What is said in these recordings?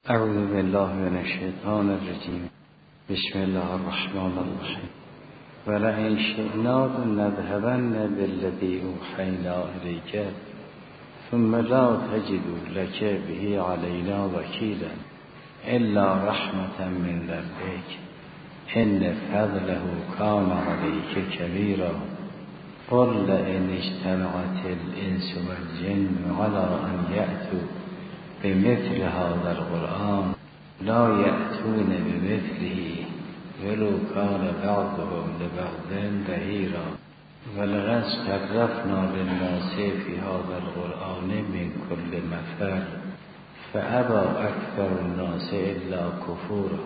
اعوذ بالله من الشیطان الرجیم. بسم الله الرحمن الرحیم. ولئن شئنا لنذهبن بالذی اوحینا الیک ثم لا تجد لك به علینا وکیلا الا رحمة من ربک ان فضله کان علیک کبیرا قل لئن اجتمعت الانس والجن على ان یأتوا بمثل هذا القرآن لا یأتون بمثله ولو کان بعضهم لبعض ظهیرا ولقد صرفنا للناس في هذا القرآن من كل مثل فأبى أكثر الناس الا کفورا.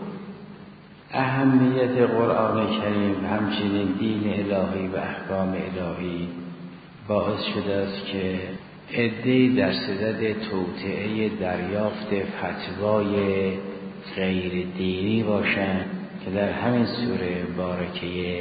اهمیت قرآن کریم همچنین دین الهی و احکام الهی باعث شده است که عده‌ای در صدد توطئه دریافت فتوای غیر دینی باشند که در همین سوره مبارکه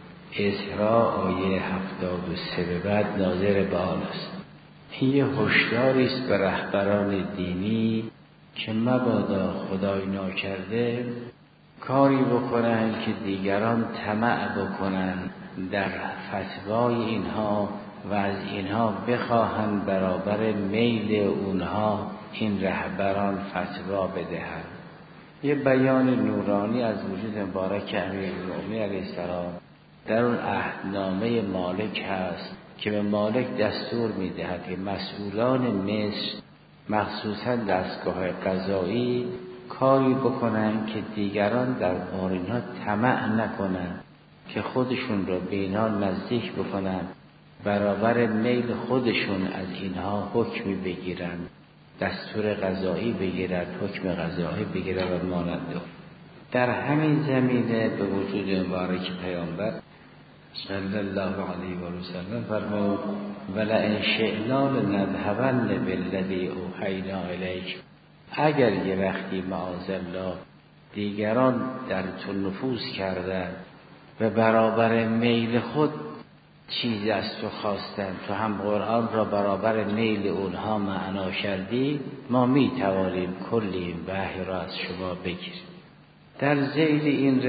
اسراء آیه 73 به بعد ناظر به آن است. این یه هشداری است به رهبران دینی که مبادا خدای ناکرده کاری بکنن که دیگران طمع بکنن در فتوای اینها و از اینها بخواهند برابر میل اونها این رهبران فتوا بدهند. یه بیان نورانی از وجود مبارک امیرالمؤمنین علیه السلام در اون عهدنامه مالک هست که به مالک دستور میدهد که مسئولان مصر مخصوصا دستگاه قضایی کاری بکنن که دیگران در اینها طمع نکنن که خودشون را به اینها نزدیک بکنن، برابر میل خودشون از اینها حکمی بگیرن، دستور قضایی بگیرن، حکم قضایی بگیرن و مانند. در همین زمینه به وجود مبارک پیامبر صلی الله علیه و سلم فرمود ولئن شئنا لنذهبن بالذی اوحینا الیک. اگر یه وقتی معاذالله دیگران در تو نفوذ کردن و برابر میل خود چیزی از تو خواستن، تو هم قرآن را برابر میل اونها معنا کردی، ما می توانیم کلی وحی را از شما بگیریم. در ذیل این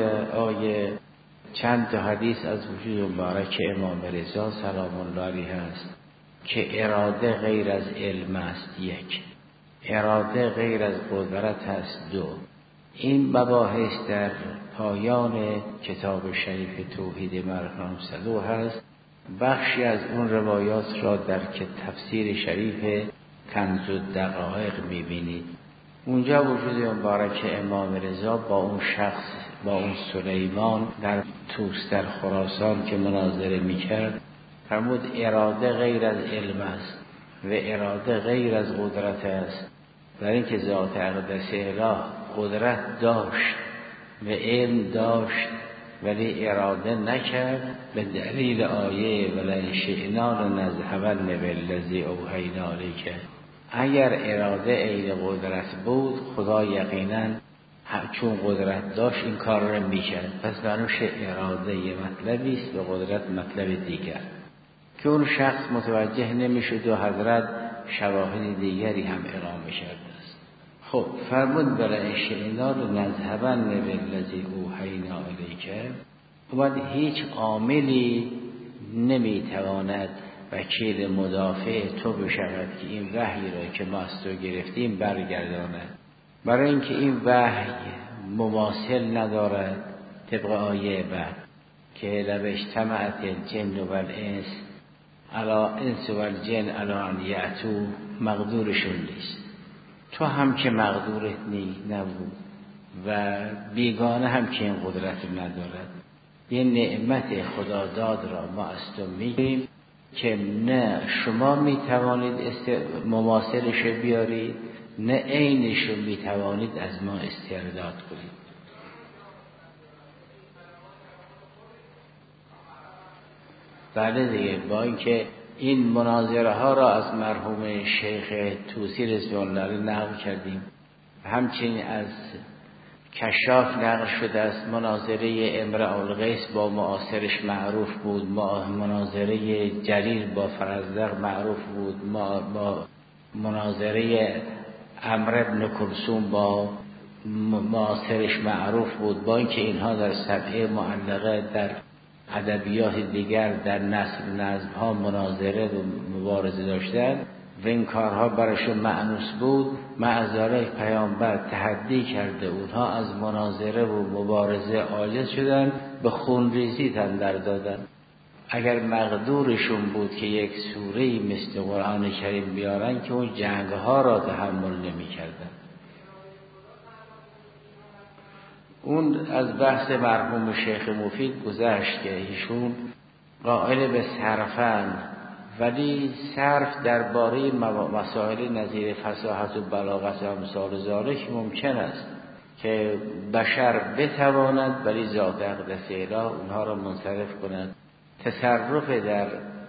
آیه چند تا حدیث از وجود مبارک امام رضا سلام الله علیه هست که اراده غیر از علم است، یک، اراده غیر از قدرت است، دو. این مباحث در پایان کتاب شریف توحید مرحوم صدوق هست. بخشی از اون روایات را در تفسیر شریف کنز الدقایق میبینید. اونجا وجود مبارک امام رضا با اون شخص، با اون سلیمان در توس در خراسان که مناظره میکرد فرمود اراده غیر از علم است و اراده غیر از قدرت است، برای اینکه ذات اقدس اله قدرت داشت و علم داشت ولی اراده نکرد به دلیل آیه ولئن شئنا لنذهبن بالذی اوحینا الیک. اگر اراده عین قدرت بود خدا یقینا چون قدرت داشت این کار را میکرد. پس معنوش اراده یه مطلبی است و قدرت مطلب دیگر که اون شخص متوجه نمیشد و حضرت شواهد دیگری هم اقامه کرده است. خب فرمود ولئن شئنا لنذهبن بالذی اوحینا الیک. اومد هیچ عاملی نمیتواند وکیل مدافع تو بشود که این وحی را که ما از تو گرفتیم برگرداند، برای اینکه این وحی مماثل ندارد. طبق آیه بعد که لو اجتمعت الجن والانس علی انس والجن علی ان یأتوا، مقدورشون نیست. تو هم که مقدورت نبود و بیگانه هم که این قدرت ندارد. یه نعمت خدا داد را ما از تو میگیم که نه شما میتوانید مماثلش بیارید نه عینش رو میتوانید از ما استرداد کنید. بله دیگه، با اینکه این مناظره ها را از مرحوم شیخ طوسی رضوان الله علیه نقل کردیم، همچنین از کشاف نقل شده است. مناظره امرؤ القیس با معاصرش معروف بود، مناظره جریر با فرزدق معروف بود، با مناظره عمرو بن کلثوم با معاصرش معروف بود، با اینکه اینها در سبعه معلقه در ادبیات دیگر در نظم‌ها مناظره و مبارزه داشتند و این کارها براشون مأنوس بود، مع ذلک پیامبر تحدی کرده اونها از مناظره و مبارزه عاجز شدن، به خونریزی تن در دادن. اگر مقدورشون بود که یک سوره‌ای مثل قرآن کریم بیارن که اون جنگها را تحمل نمی کردن. اون از بحث مرحوم شیخ مفید گذشت که ایشون قائل به صرفن، ولی صرف درباره مسائل نظیر فصاحت و بلاغت و امثال ذالک ممکن است که بشر بتواند ولی ذات اقدس اله اونها را منصرف کند. تصرف در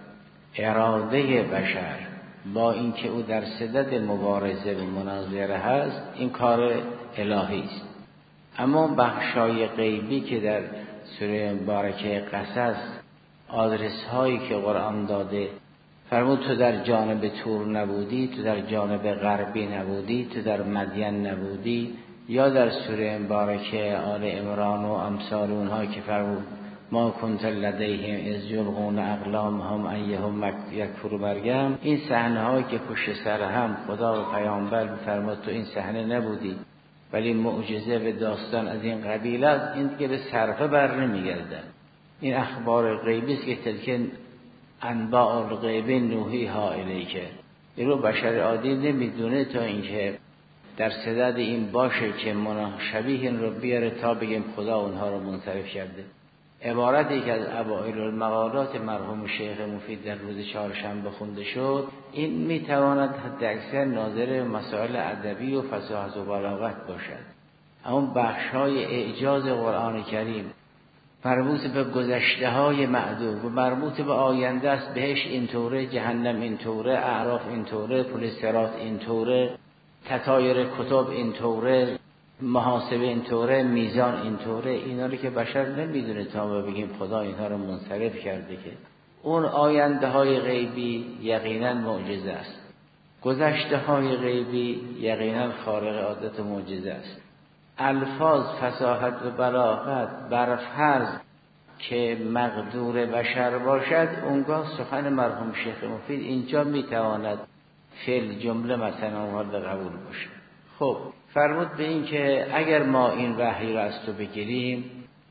اراده بشر با اینکه او در صدد مبارزه و مناظره هست، این کار الهی است. اما بخشای غیبی که در سوره مبارکه قصص آدرس هایی که قرآن داده فرمود تو در جانب تور نبودی، تو در جانب غربی نبودی، تو در مدین نبودی، یا در سوره مبارکه آل عمران و امثال اونها که فرمود ما کنت لدیهم اذ یلقون اقلامهم ایهم یکفر مریم. این صحنه هایی که پشت سر هم خدا و پیامبر فرمود تو این صحنه نبودی، ولی معجزه و داستان از این قبیل است، این دیگه به صرفه بر نمیگردن. این اخبار غیبی است که تلک انباء الغیب نوحیها الیک. این رو بشر عادی نمیدونه تا اینکه در صدد این باشه که شبیه این رو بیاره تا بگیم خدا اونها رو منصرف کرده. عبارتی که از اوائل المقالات مرحوم شیخ مفید در روز چهارشنبه خونده شد، این میتواند حد اکثر ناظر مسائل ادبی و فصاحت و بلاغت باشد. اما بخش‌های اعجاز قرآن کریم مربوط به گذشته های معدود و مربوط به آینده است. بهش اینطوره، جهنم اینطوره، اعراف اینطوره، پل صراط اینطوره، تطایر کتب اینطوره، محاسبه اینطوره، میزان اینطوره. اینا رو که بشر نمیدونه تا ما بگیم خدا اینها رو منصرف کرده. که اون آینده های غیبی یقینا معجزه است، گذشته های غیبی یقینا خارق عادت و معجزه است. الفاظ فصاحت و بلاغت بر فرض که مقدور بشر باشد، اونگاه سخن مرحوم شیخ مفید اینجا میتواند فعل جمله مثلا مورد قبول باشه. خب فرمود به این که اگر ما این وحی را از تو بگیریم،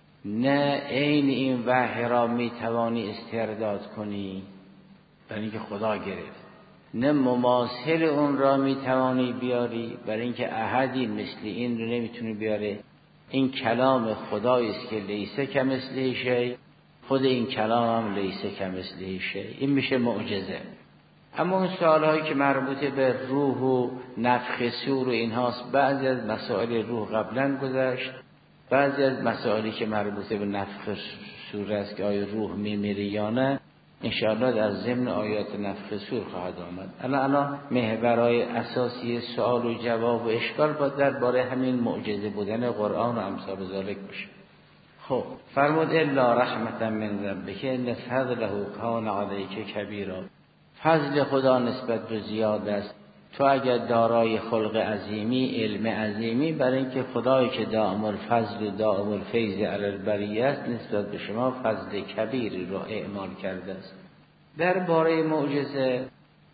نه عین این وحی را میتوانی استرداد کنی، برای اینکه خدا گرفت، نه مماثل اون را میتوانی بیاری، برای اینکه احدی مثل این رو نمیتونی بیاره. این کلام خدایی است که لیسه کمثله شیء، خود این کلام هم لیسه کمثله شیء. این میشه معجزه. اما اون سوالهایی که مربوط به روح و نفخ صور و اینهاست، بعضی از مسائل روح قبلا گذشت، بعضی از مسائلی که مربوط به نفخ صور است که آیا روح میمیره یا نه، انشاءالله در ضمن آیات نفخ صور خواهد آمد. الان محورهای اساسی سوال و جواب و اشکال با درباره همین معجزه بودن قرآن و امثال ذالک باشه. خب فرمود الا رحمتا من ربک ان فضله کان علیک کبیرا. فضل خدا نسبت به زیاد است. تو اگر دارای خلق عظیمی، علم عظیمی، برای اینکه خدایی که دائم الفضل و دائم الفیض علی البریه است، نسبت به شما فضل کبیری رو اعمال کرده است. درباره معجزه،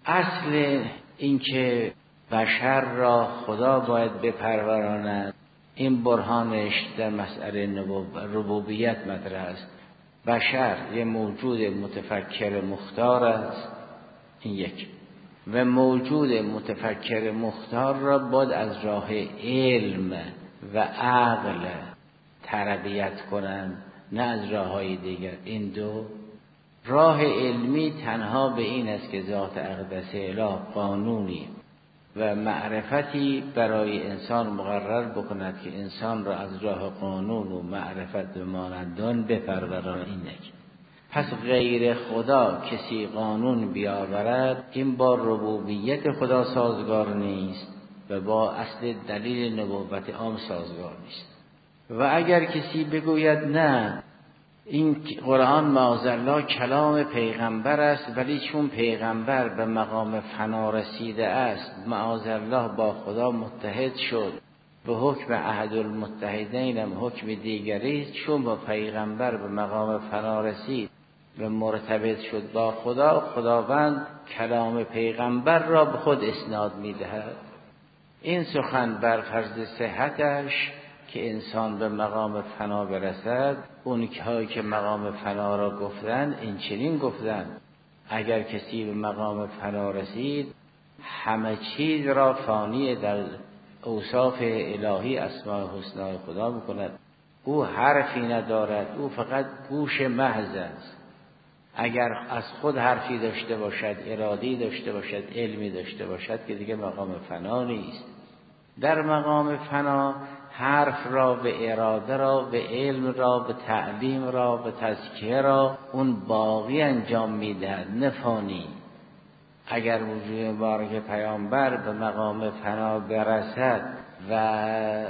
اصل اینکه بشر را خدا باید بپروراند، این برهانش در مسئله ربوبیت مطرح است. بشر یه موجود متفکر مختار است، این یک، و موجود متفکر مختار را باید از راه علم و عقل تربیت کنند، نه از راه‌های دیگر. این دو راه علمی تنها به این است که ذات اقدس اله قانونی و معرفتی برای انسان مقرر بکند که انسان را از راه قانون و معرفت و مانندان بپروراند. این یک. پس غیر خدا کسی قانون بیاورد، این با ربوبیت خدا سازگار نیست و با اصل دلیل نبوت عام سازگار نیست. و اگر کسی بگوید نه این قرآن معاذالله کلام پیغمبر است، ولی چون پیغمبر به مقام فنا رسیده است، معاذالله با خدا متحد شد، به حکم احد المتحدین هم حکم دیگری، چون با پیغمبر به مقام فنا رسید و مرتبط شد با خدا، خداوند کلام پیغمبر را به خود اسناد می‌دهد. این سخن بر فرض صحتش که انسان به مقام فنا برسد، اون که مقام فنا را گفتند این چنین گفتند: اگر کسی به مقام فنا رسید، همه چیز را فانی در اوصاف الهی اسماء حسنا خدا میکند. او حرفی ندارد، او فقط گوش محض است. اگر از خود حرفی داشته باشد، ارادی داشته باشد، علمی داشته باشد، که دیگه مقام فنا نیست. در مقام فنا حرف را، به اراده را، به علم را، به تعلیم را، به تزکیه را اون باقی انجام میدهد، نه فانی. اگر وجود مبارک پیامبر به مقام فنا برسد و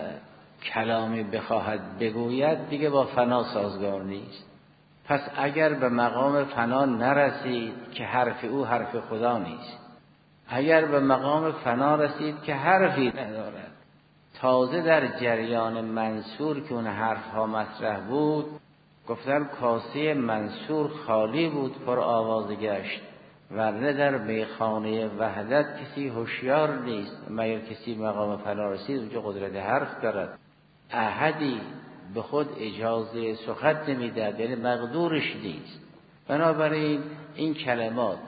کلامی بخواهد بگوید، دیگه با فنا سازگار نیست. پس اگر به مقام فنا نرسید که حرف او حرف خدا نیست، اگر به مقام فنا رسید که حرفی ندارد، تازه در جریان منصور که اون حرف ها مطرح بود، گفتن کاسه منصور خالی بود، پر آواز گشت، ورنه در میخانه وحدت کسی هوشیار نیست. مگر کسی مقام فنا رسید اونجا قدرت حرف دارد. احدی به خود اجازه سخن نمیده، یعنی مقدورش نیست. بنابراین این کلمات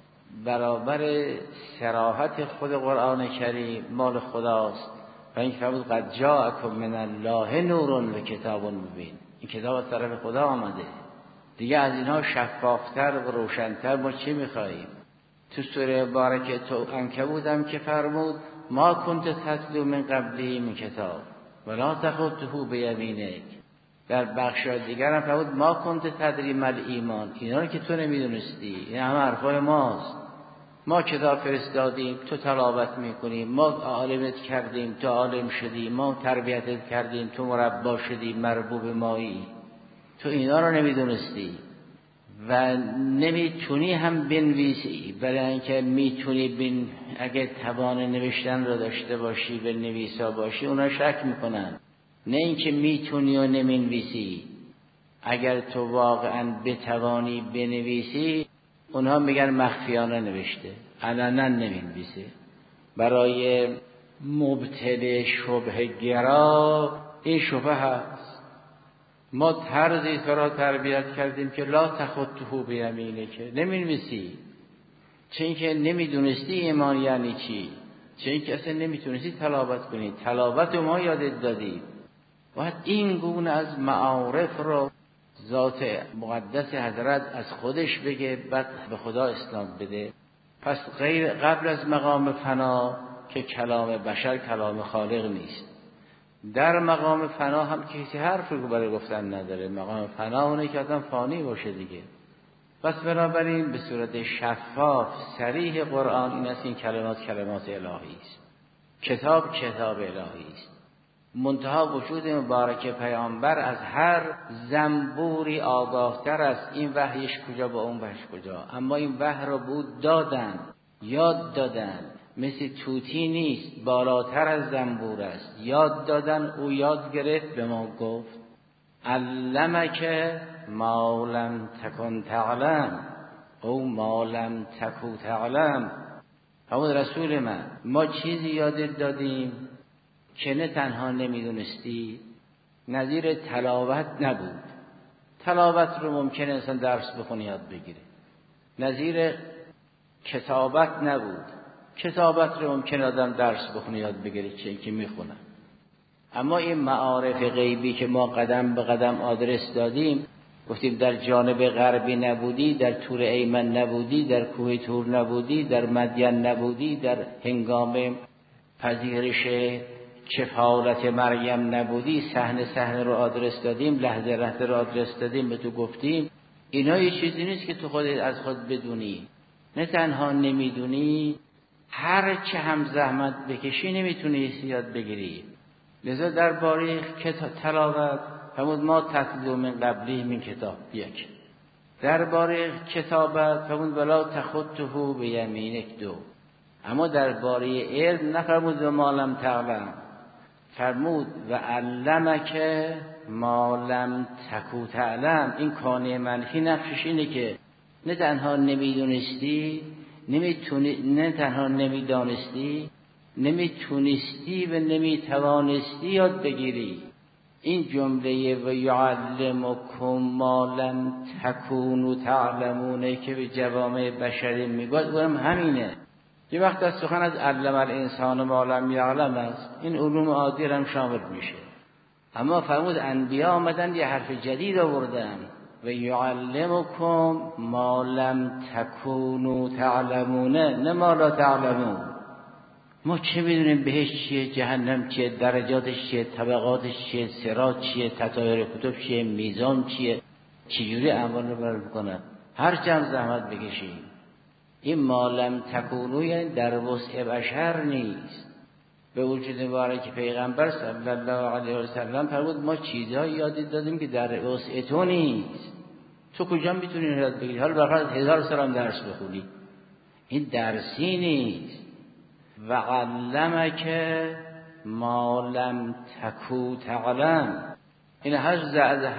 برابر صراحت خود قرآن کریم مال خداست. و این فرمود قد جاءکم من الله نور و کتاب مبین. این کتاب از طرف خدا آمده، دیگه از اینها شفافتر و روشنتر ما چی میخواییم؟ تو سوره مبارکه تو عنکبوت هم که فرمود ما کنت تتلو من قبلی من کتاب ولا تخطه بیمینک. در بخش دیگر هم فرمود ما کنت تدری مل ایمان. اینا رو که تو نمیدونستی، این همه حرفای ماست. ما کتاب فرستادیم، تو تلاوت میکنیم، ما عالمت کردیم، تو عالم شدی، ما تربیتت کردیم، تو مربا شدی، مربوب مایی. تو اینا رو نمیدونستی و نمیتونی هم بنویسی، برای اینکه میتونی اگه توان نوشتن رو داشته باشی، به نویسا باشی، اونا شک میکنن. نه اینکه میتونی و نمینویسی. اگر تو واقعا بتوانی بنویسی، اونها میگن مخفیانه نوشته، علنا نمینویسه. برای مبتل شبه گرا این شبه هست. ما طرزی تو را تربیت کردیم که لا تخطه بیمینه، که نمینویسی. چه اینکه نمیدونستی ایمان یعنی چی، چه اینکه اصلا نمیتونستی تلاوت کنی. تلاوت ما یادت دادیم. باید این گونه از معارف رو ذات مقدس حضرت از خودش بگه، بعد به خدا اسلام بده. پس غیر قبل از مقام فنا که کلام بشر کلام خالق نیست. در مقام فنا هم کسی حرف رو برای گفتن نداره. مقام فنا اونه که آدم فانی باشه دیگه. پس بنابراین به صورت شفاف صریح قرآن این است، این کلمات کلمات الهی است، کتاب الهی است. منتها وجود مبارک پیامبر از هر زنبوری آگاهتر است. این وحیش کجا با اون وحیش کجا، اما این وحی رو بود دادن، یاد دادن. مثل طوطی نیست، بالاتر از زنبور است. یاد دادن، او یاد گرفت، به ما گفت علمک ما لم تکن تعلم او ما لم تکو تعلم. همون رسول من، ما چیزی یادت دادیم که نه تنها نمیدونستی، نظیر تلاوت نبود. تلاوت رو ممکنه انسان درس بخونه یاد بگیره. نظیر کتابت نبود. کتابت رو ممکنه آدم درس بخونه یاد بگیره، چه که میخونن. اما این معارف غیبی که ما قدم به قدم آدرس دادیم، گفتیم در جانب غربی نبودی، در طور ایمن نبودی، در کوه طور نبودی، در مدین نبودی، در هنگام پذیرش کفالت مریم نبودی، صحنه رو آدرس دادیم، لحظه رو آدرس دادیم، به تو گفتیم. اینا یه چیزی نیست که تو خودت از خود بدونی. نه تنها نمیدونی، هر چه هم زحمت بکشی نمیتونی یاد بگیری. لذا درباره تلاوت فرمود ما تتلو من قبلی من کتاب. یک درباره کتابت فرمود ولا تخطه بیمینک. دو اما درباره علم نفرمود و ما لم تعلم، فرمود و علمک ما لم تکو تعلم. این کانه منفی نقشش اینه که نه تنها نمیدونستی، نه تنها نمیدانستی، نمیتونستی و نمیتوانستی یاد بگیری. این جمله و یعلمکم ما لم تکونوا تعلمونه که به جوامع بشری میگوید و همینه. یه وقت از سخن از علم الانسان ما لم یعلم است، این علوم عادی هم شامل میشه. اما فرمود انبیا آمدن یه حرف جدید آوردن و یعلمکم ما لم تکونوا تعلمونه، نه ما لا تعلمون. ما چه میدونیم بهش چیه، جهنم چیه، درجاتش چیه، طبقاتش چیه، صراط چیه، تطایر کتب چیه، میزان چیه، چجوری اعمال رو برای بکنن. هر چند زحمت بکشیم. این ما لم تکونوا یعنی در وسع بشر نیست. به وجود مبارک پیغمبر صلی الله علیه و سلم فرمود ما چیزایی یاد دادیم که در وسع تو نیست. تو کجا میتونی یاد بگیری؟ حالا فقط 1000 سال هم درس بخونی، این درسی نیست. و علمک ما لم تکو تعلم. این از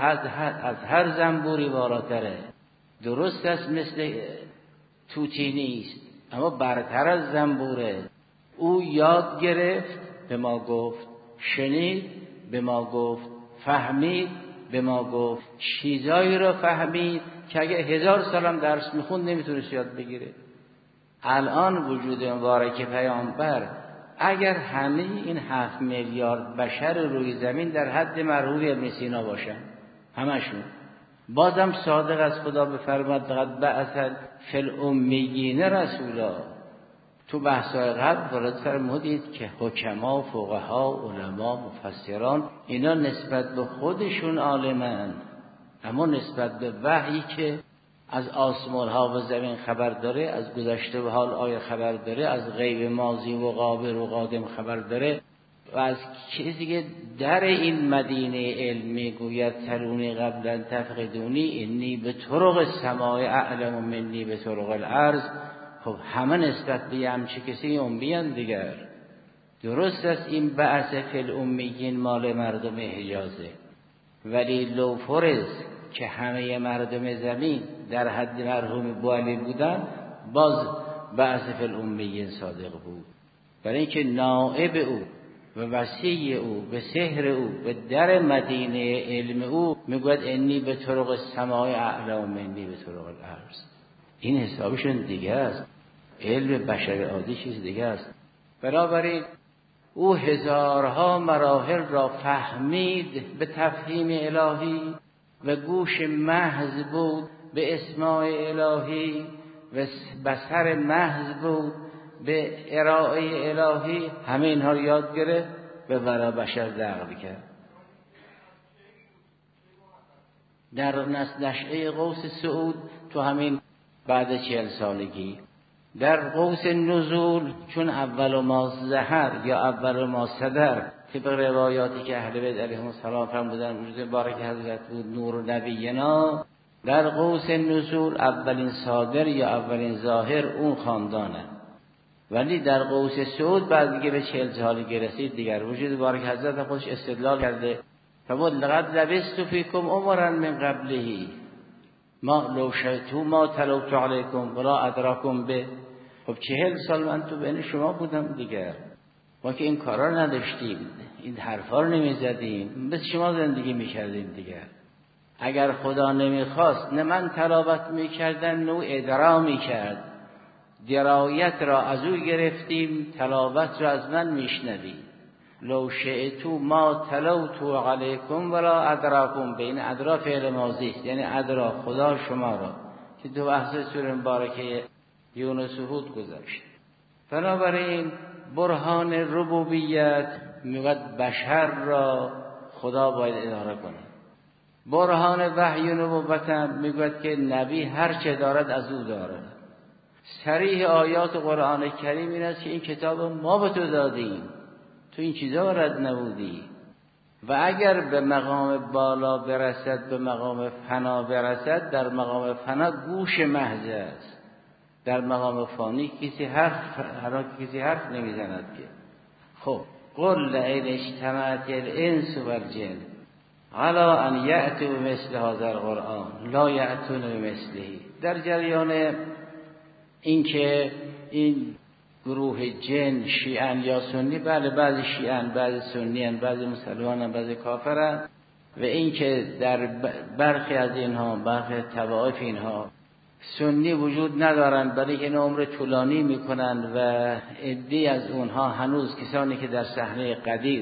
هر زنبوری بالاتره. درست است مثل توتی نیست اما برتر از زنبوره. او یاد گرفت به ما گفت، شنید به ما گفت، فهمید به ما گفت. چیزایی رو فهمید که اگه 1000 سالم درس میخوند نمیتونست یاد بگیره. الان وجود مبارک پیامبر اگر همه این 7 میلیارد بشر روی زمین در حد مرحوم ابن سینا باشن، همشون، بازم صادق از خدا بفرماد قد بعث فی الامیین رسولا. تو بحث‌های قبل وارد فرمودید که حکما، فقها، علما، مفسران اینا نسبت به خودشون عالمند، اما نسبت به وحی که از آسمان ها و زمین خبر داره، از گذشته و حال آینده خبر داره، از غیب ماضی و قابل و قادم خبر داره و از چیزی که در این مدینه علم میگوید تلونی قبلا تفقدونی انی به طرق السماء اعلم منی به طرق الارض. خب همه نسبت به همچه کسی امیان دیگر. درست است این بعث فی الامیین مال مردم حجازه، ولی لو فرض که همه مردم زمین در حد مرحوم بوالی بودن باز بعث فی الامیین صادق بود. برای اینکه نائب او و وصی او به سحر او به در مدینه علم او میگوید انی به طرق السماء اعلم منی به طرق الارض. این حسابشون دیگه است. علم بشر عادی چیز دیگه است. بنابراین او هزارها مراحل را فهمید به تفهیم الهی و گوش محض بود به اسماع الهی و بصر محض بود به ارائه الهی. همه اینها رو یاد گرفت و برای بشر نقل کرد. در نشأه قوس سعود تو همین بعد 40 سالگی، در قوس نزول چون اول ما ظهر یا اول ما صدر طبق روایاتی که اهل بیت علیهم السلام فرمودن وجود مبارک حضرت بود نور نبینا، در قوس نزول اولین صادر یا اولین ظاهر اون خاندانه. ولی در قوس سعود بعد دیگه به 40 سالگی رسید دیگر وجود مبارک حضرت خودش استدلال کرده فرمود لقد لبثت فیکم عمرا من قبله ما لو شئتم ما تلوت علیکم ولا ادراکم به. خب 40 سال من تو بین شما بودم دیگر، ما که این کارا نداشتیم، این حرفا رو نمیزدیم، بس شما زندگی میکردیم دیگر. اگر خدا نمیخواست نه من تلاوت میکردم نه ادرا میکرد. درایت را از او گرفتیم، تلاوت را از من میشنوید. لو شئتم ما تلوت علیکم ولا ادراکم. بین ادرا فعل ماضی است، یعنی ادرا خدا شما را که دو بحث سوره مبارکه یونس هود گذاشت. بنابراین برهان ربوبیت میگوید بشر را خدا باید اداره کنه. برهان وحی نبوت میگوید که نبی هر چه دارد از او دارد. صریح آیات قرآن کریم این است که این کتاب ما به تو دادیم، تو این چیزا رد نبودی. و اگر به مقام بالا برسد، به مقام فنا برسد، در مقام فنا گوش محض است. در مقام فانی کسی حرف نمیزند که. خب قل لئن اجتمعت الانس والجن علی ان یأتوا بمثل هذا القرآن لا یأتون بمثله. در جریان اینکه این گروه جن شیعن یا سنی، بله بعضی شیعن، بعضی سنیان، بعضی مسلمانان، بعضی کافرن، و اینکه در برخی از اینها، برخی طوائف اینها سنی وجود ندارند، برای این عمر طولانی میکنند و عده‌ای از اونها هنوز کسانی که در صحنه قدیر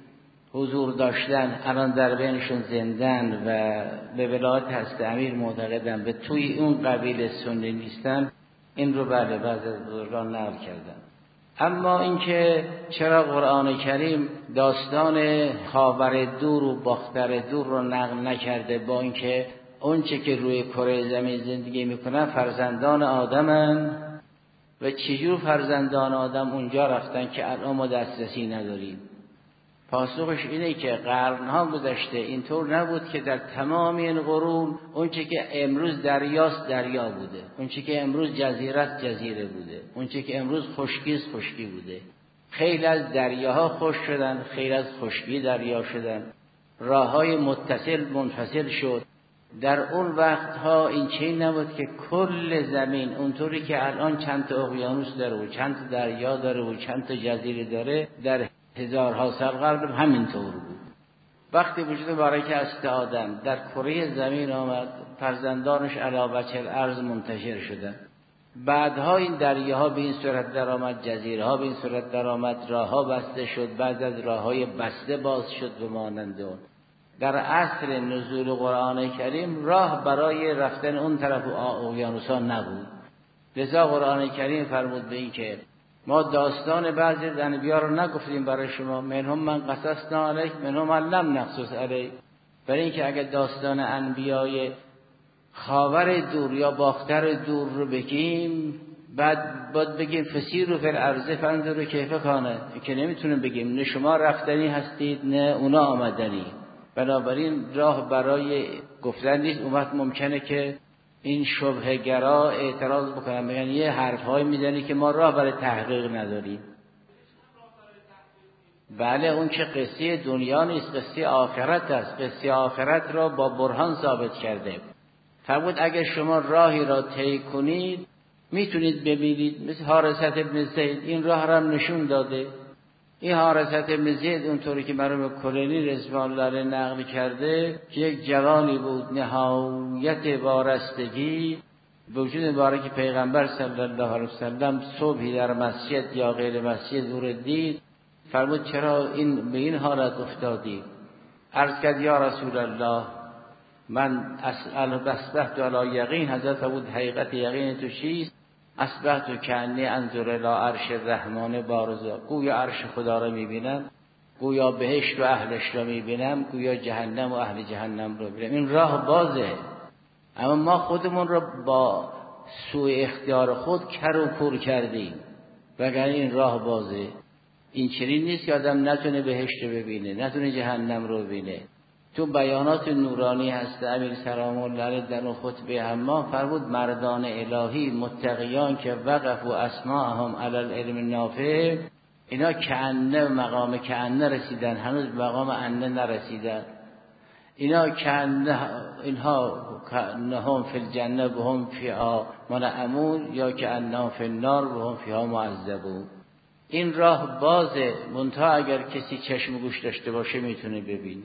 حضور داشتن الان در بینشون زندن و به ولایت حضرت امیر معتقدن به توی اون قبیل سنی نیستن. این رو بله بعض از بزرگان نقل کردن. اما اینکه چرا قرآن کریم داستان خاور دور و باختر دور رو نقل نکرده، با اینکه اونچه که روی کره زمین زندگی میکنن فرزندان آدمن و چجور فرزندان آدم اونجا رفتن که الان ما دسترسی نداریم؟ پاسخش اینه که قرنها گذشته اینطور نبود که در تمام این قرون اونچه که امروز دریاست دریا بوده، اونچه که امروز جزیره است جزیره بوده، اونچه که امروز خشکی است خشکی بوده. خیلی از دریاها خشک شدن، خیلی از خشکی دریا شدن، راههای متصل منفصل شد. در اون وقتها این چیزی نبود که کل زمین اونطوری که الان چند تا اقیانوس داره و چند تا دریا داره و چند تا جزیره داره، در هزارها سال قبل همینطور بود. وقتی وجود بارک است آدم در کره زمین آمد، فرزندانش علی وجه الارض منتشر شدن. بعدها این دریاها به این صورت در آمد، جزیره ها به این صورت در آمد، راه ها بسته شد، بعد از راه های بسته باز شد به مانند اون. در عصر نزول قرآن کریم راه برای رفتن اون طرف اقیانوس‌ها نبود. لذا قرآن کریم فرمود به این که ما داستان بعضی انبیا رو نگفتیم برای شما، منهم من قصصنا علیک منهم من لم نقصص علیک، برای اینکه اگر داستان انبیای خاور دور یا باختر دور رو بگیم، بعد بگیم فسیروا فی الارض فانظروا کیف کان، که نمیتونیم بگیم نه شما رفتنی هستید نه اونا آمدنی. بنابراین راه برای گفتن نیست. اون وقت ممکنه که این شبهه گرا اعتراض بکنن، بگن یه حرف‌های میزنی که ما راه برای تحقیق نداریم. بله اون که قصه دنیا نیست، قصه آخرت است. قصه آخرت را با برهان ثابت کرده. فرمود اگر شما راهی را طی کنید میتونید ببینید، مثل حارثة ابن زید این راه را نشون داده. این حارثة ابن زید اونطوری که مرحوم کلینی رضوان الله علیه نقل کرده که یک جوانی بود نهایت وارستگی، به وجود مبارک پیغمبر صلی الله علیه وسلم صبحی در مسجد یا غیر مسجد او را دید، فرمود چرا این به این حالت افتادی؟ عرض کرد یا رسول الله من اصبحت علی یقین. حضرت بود حقیقت یقین تو چیست؟ اصبحت کأنی انظر الی عرش الرحمن بارزا، گویا عرش خدا را میبینم، گویا بهشت و اهلش را میبینم، گویا جهنم و اهل جهنم را میبینم. این راه بازه، اما ما خودمون را با سوء اختیار خود کر و کور کردیم، وگرنه این راه بازه. این چنین نیست که آدم نتونه بهشت ببینه، نتونه جهنم رو ببینه. تو بیانات نورانی هست امیر سلام الله علیه در اون خطبه حمام فرمود مردان الهی متقیان که وقف و اسماءهم علی العلم النافع، اینا کأنه مقام کأنه رسیدن، هنوز مقام انه نرسیدن. اینا کأنهم فی الجنه و هم فیها منعمون یا کأنهم فی النار و هم فیها معذبون. این راه بازه، منتها اگر کسی چشم و گوش داشته باشه میتونه ببینه.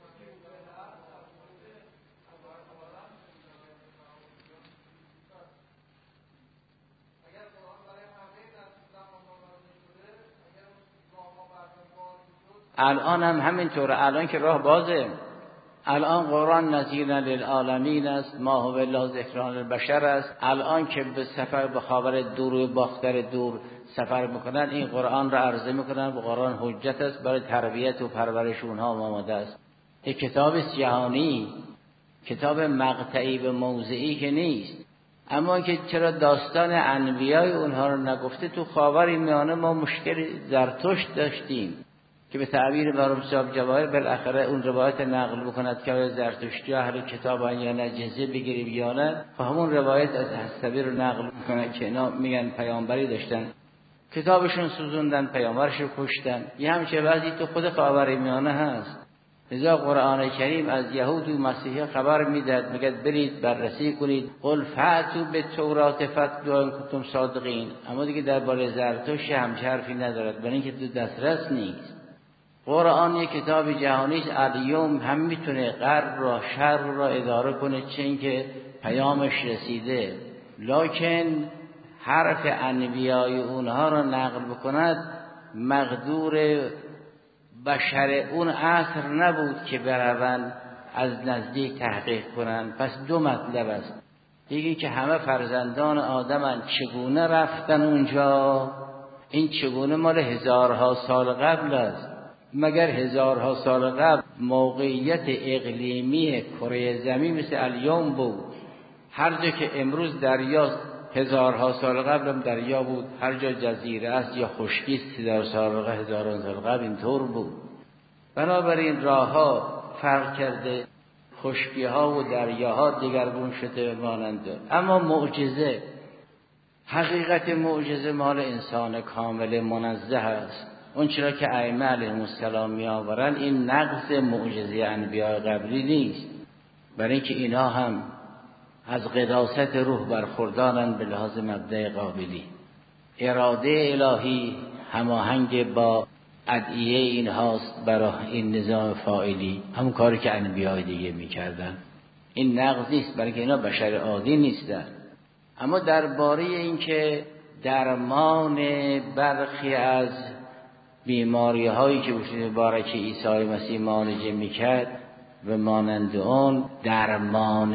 الان هم همینطوره، الان که راه بازه. الان قرآن نذیرا للعالمین است، ما هو الا ذکر للبشر است. الان که به سفر به خاور دور و باختر دور سفر میکنن این قرآن را عرضه میکنن و قرآن حجت است برای تربیت و پرورش اونها آماده است. این کتاب جهانی، کتاب مقطعی به موضعی که نیست. اما که چرا داستان انبیای اونها رو نگفته؟ تو خاور میانه ما مشکل زرتشت داشتیم، که به تعبیر مرحوم صاحب جواهر بالاخره اون روایت نقل بکند که زرتشتی اهل کتاب یا نه جزیه بگیریم یا نه، همون روایت از حسبی رو نقل میکنه که اینا میگن پیامبری داشتن، کتابشون سوزوندن، پیامبرشو کشتن. یه همچه بعضی تو خود خاورمیانه هست. لذا قرآن کریم از یهود و مسیحی خبر میدهد، میگه برید بررسی کنید، قل فأتوا بالتوراة فاتلوها ان کنتم صادقین. اما دیگه درباره زرتشت همچه حرفی ندارد، برای اینکه تو دسترس نیست. قرآن یک کتاب جهانی است، الیوم هم میتونه غرب را شرق را اداره کنه، چون که پیامش رسیده، لکن حرف انبیای اونها را نقل بکند مقدور بشر اون عصر نبود که بروند از نزدیک تحقیق کنند. پس دو مطلب است، یکی که همه فرزندان آدمن، چگونه رفتن اونجا، این چگونه مال هزارها سال قبل است. مگر هزارها سال قبل موقعیت اقلیمی کره زمین مثل الیوم بود؟ هر جا که امروز دریاست هزارها سال قبل هم دریا بود، هر جا جزیره است یا خشکی است هزاران سال قبل اینطور بود. بنابراین راه ها فرق کرده، خشکی ها و دریاها دیگرگون شده مانند. اما معجزه، حقیقت معجزه مال انسان کامل منزه است. اون چرا که ائمه علیهم السلام می آورند این نقص معجزه انبیاء قبلی نیست، برای اینکه اینا هم از قداست روح برخوردارند به لحاظ مبدأ قابلی. اراده الهی هماهنگ با ادعیه این هاست برای این نظام فاعلی، همون کاری که انبیاء دیگه میکردن. این نقض نیست، برای که اینا بشر عادی نیستن. اما درباره این که درمان برخی از بیماری هایی که وجود مبارک عیسی مسیح معالجه میکرد و مانند اون، درمان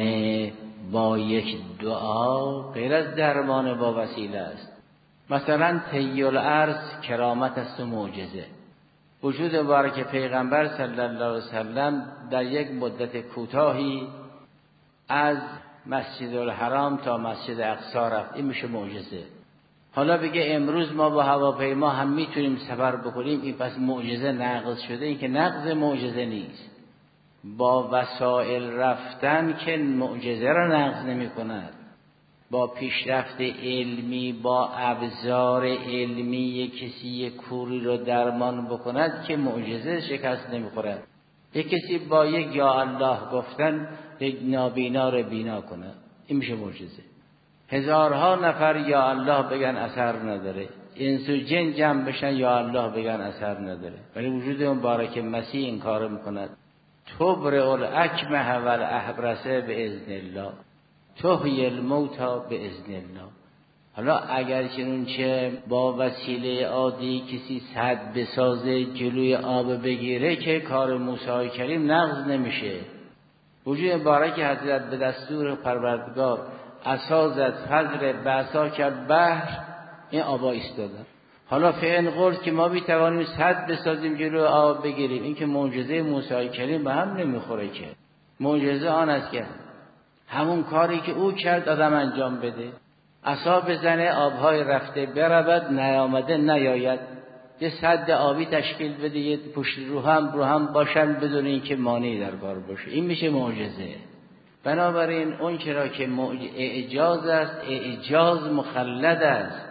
با یک دعا غیر از درمان با وسیله است. مثلا طی الارض کرامت است و معجزه. وجود مبارک پیغمبر صلی الله علیه وسلم در یک مدت کوتاهی از مسجد الحرام تا مسجد اقصی رفت، این میشه معجزه. حالا بگه امروز ما با هواپیما هم میتونیم سفر بکنیم، این پس معجزه نقض شده؟ این که نقض معجزه نیست. با وسایل رفتن که معجزه را نقض نمی کند. با پیشرفت علمی، با ابزار علمی کسی کوری رو درمان بکند که معجزه شکست نمی خورد. یک کسی با یک یا الله گفتن یک نابینا رو بینا کنه، این میشه معجزه. هزارها نفر یا الله بگن اثر نداره، انس و جن جمع بشن یا الله بگن اثر نداره، ولی وجود مبارک مسیح این کار میکند. تبرئ الاکمه والاحبرس باذن الله، تحیی الموتى باذن الله. حالا اگر چنونچه با وسیله عادی کسی سد بسازه جلوی آب بگیره که کار موسی کریم نقض نمیشه. وجود مبارک حضرت به دستور پروردگار عصا زد فضل بعصا کرد بحر، این آبا ایستادن. حالا فعن قلت که ما بیتوانیم سد بسازیم جلوی آب بگیریم، این که معجزه موسی کریم به هم نمیخوره. که معجزه آن است که همون کاری که او کرد آدم انجام بده. عصا بزنه آبهای رفته برود، نیامده نیاید. یه سد آبی تشکیل بده، یه پشت رو هم باشن بدون اینکه مانعی در کار باشه، این میشه معجزه. بنابراین اون چرا که اعجاز است، اعجاز مخلد است،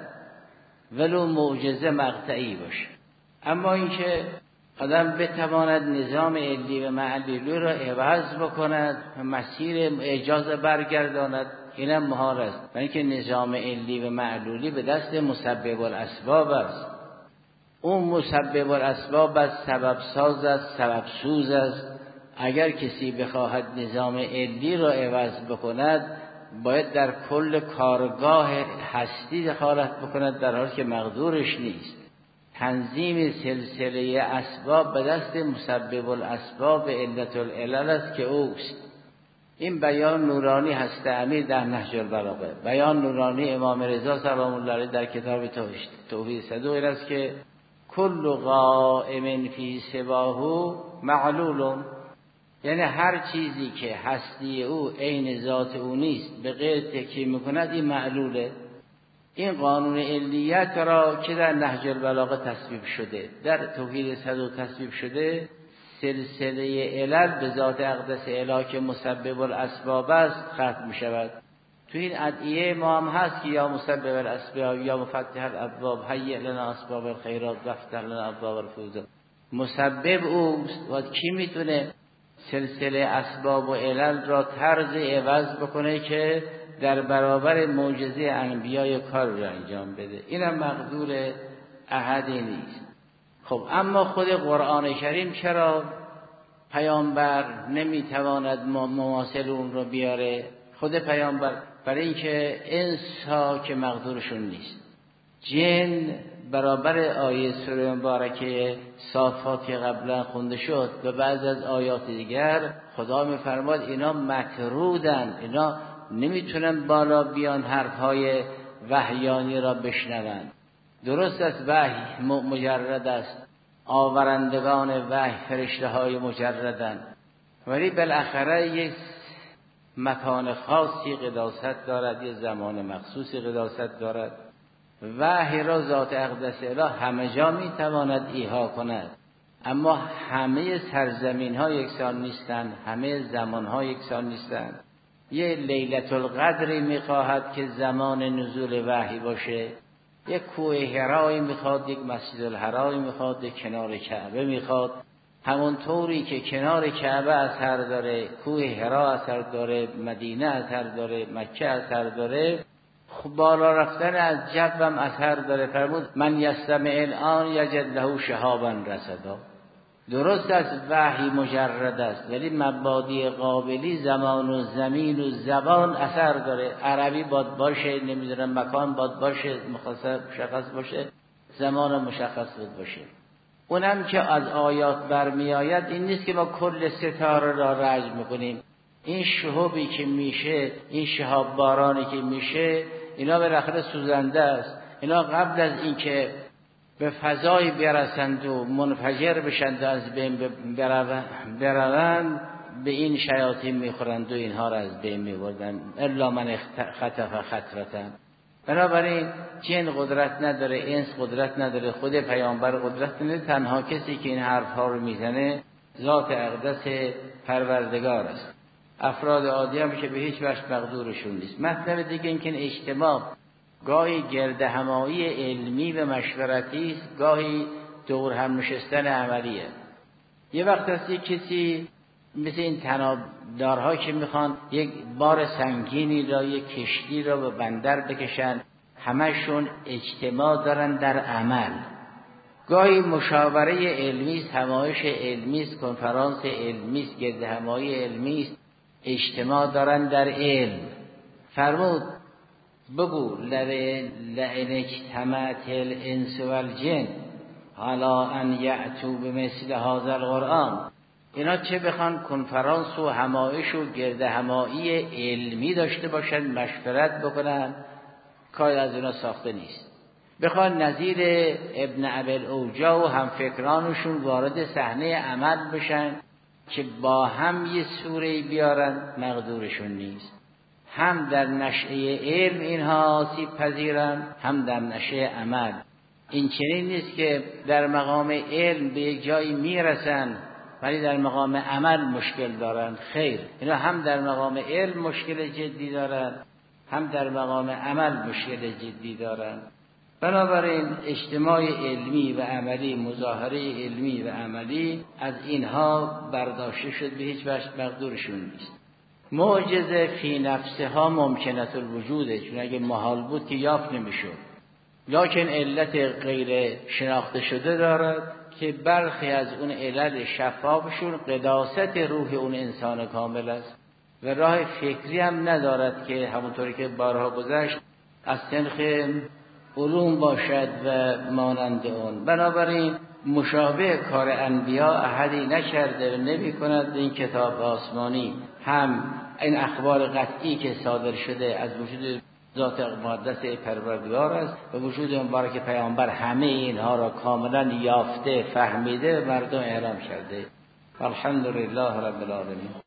ولو معجزه مقطعی باشه. اما اینکه آدم بتواند نظام علی و معلولی را عوض بکند، مسیر اعجاز برگرداند، اینم محال است. برای اینکه نظام علی و معلولی به دست مسبب الاسباب است. اون مسبب الاسباب است، سبب ساز است، سبب سوز است. اگر کسی بخواهد نظام علی را عوض بکند، باید در کل کارگاه هستی دخالت بکند، در حالی که مقدورش نیست. تنظیم سلسله اسباب به دست مسبب الاسباب علت العلل است که اوست. این بیان نورانی هست امیر در نهج البلاغه. بیان نورانی امام رضا سلام الله علیه در کتاب توحید صدوق است که کل قائم فی سواه معلول، یعنی هر چیزی که هستی او عین ذات او نیست به غیر تکیه میکند، این معلوله. این قانون علیت را که در نهج البلاغه تصویب شده، در توحید صدوق تصویب شده، سلسله علل به ذات اقدس الهی که مسبب الاسباب است ختم می شود. تو این ادعیه ما هم هست که یا مسبب الاسباب یا مفتح الابواب هیئ لنا اسباب الخیرات وافتح لنا ابواب الفوز. مسبب اوست و کی میتونه سلسله اسباب و علل را طرز عوض بکنه که در برابر معجزه انبیای کار را انجام بده؟ اینم مقدور احدی نیست. خب اما خود قرآن کریم چرا پیامبر نمیتواند مماثل اون رو بیاره؟ خود پیامبر برای اینکه انسا که مقدورشون نیست. جن برابر آیه سوره مبارکه صافات که قبلا خونده شد و بعض از آیات دیگر خدا میفرماد اینا مطرودن، اینا نمیتونن بالا بیان حرفهای وحیانی را بشنوند. درست است وحی مجرد است، آورندگان وحی فرشته های مجردن، ولی بالاخره یک مکان خاصی قداست دارد، یک زمان مخصوصی قداست دارد. وحی را ذات اقدس اله همه جا میتواند ایحا کند، اما همه سرزمین ها یکسان نیستند، همه زمان ها یکسان نیستند. یه لیلة القدری میخواهد که زمان نزول وحی باشه، یک کوه حرایی میخواد، یک مسجد الحرایی میخواد، یک کنار کعبه میخواد. همون طوری که کنار کعبه اثر داره، کوه حرا اثر داره، مدینه اثر داره، مکه اثر داره، خب بالا رفتن از جو هم اثر داره. فرمود من یستمع الان یجد له شهابا رصدا. درست است وحی مجرد است، ولی مبادی قابلی زمان و زمین و زبان اثر داره. عربی باد باشه، نمیدونم مکان باد باشه، مشخص باشه، زمان مشخص باشه. اونم که از آیات برمی آید این نیست که ما کل ستاره را رجم میکنیم. این شهابی که میشه، این شهاب بارانی که میشه، اینا بالاخره سوزنده است. اینا قبل از این که به فضای برسند و منفجر بشند و از بین بروند، به این شیاطین میخورند و اینها را از بین میبردن. الا من خطف خطرتن. بنابراین جن قدرت نداره، انس قدرت نداره، خود پیامبر قدرت نداره. تنها کسی که این حرفها رو میزنه ذات اقدس پروردگار است. افراد عادی هم که به هیچ وجه مقدورشون نیست. مطلب دیگه این که اجتماع گاهی گرد همایی علمی و مشورتی است، گاهی دور هم نشستن عملیه. یه وقت هست یک کسی مثل این تنابدارها که میخوان یک بار سنگینی را، یک کشتی را به بندر بکشن، همشون اجتماع دارن در عمل. گاهی مشاوره علمی است، همایش علمی است، کنفرانس علمی است، گرد همایی علمی است، اجتماع دارن در علم. فرمود بگو لئن اجتمعت الانس والجن علی ان یأتوا بمثل هذا القرآن. اینا چه بخوان کنفرانس و همایش و گرد همایی علمی داشته باشن، مشورت بکنن، کار از اینا ساخته نیست. بخوان نظیر ابن ابی اوجا و همفکرانشون وارد صحنه عمل بشن که با هم یه سوره بیارن، مقدورشون نیست. هم در نشأه علم اینها آسیب پذیرن، هم در نشأه عمل. این چنین نیست که در مقام علم به یک جایی میرسن ولی در مقام عمل مشکل دارن. خیر، اینا هم در مقام علم مشکل جدی دارن، هم در مقام عمل مشکل جدی دارن. بنابراین اجتماع علمی و عملی، مظاهره علمی و عملی از اینها برداشته شد، به هیچ وجه مقدورشون نیست. معجزه فی نفسها ممکنت الوجوده، چون اگه محال بود که یافت نمیشد. لکن علت غیر شناخته شده دارد که برخی از اون علل شفافشون قداست روح اون انسان کامل است و راه فکری هم ندارد که همونطوری که بارها گذشت از سنخ علوم باشد و مانند اون. بنابراین مشابه کار انبیا احدی نکرده و نمی کند. این کتاب آسمانی هم این اخبار قطعی که صادر شده از وجود ذات مقدس پروردگار است و وجود مبارک پیامبر همه اینها را کاملا یافته، فهمیده و مردم اعلام کرده. الحمدلله رب العالمین.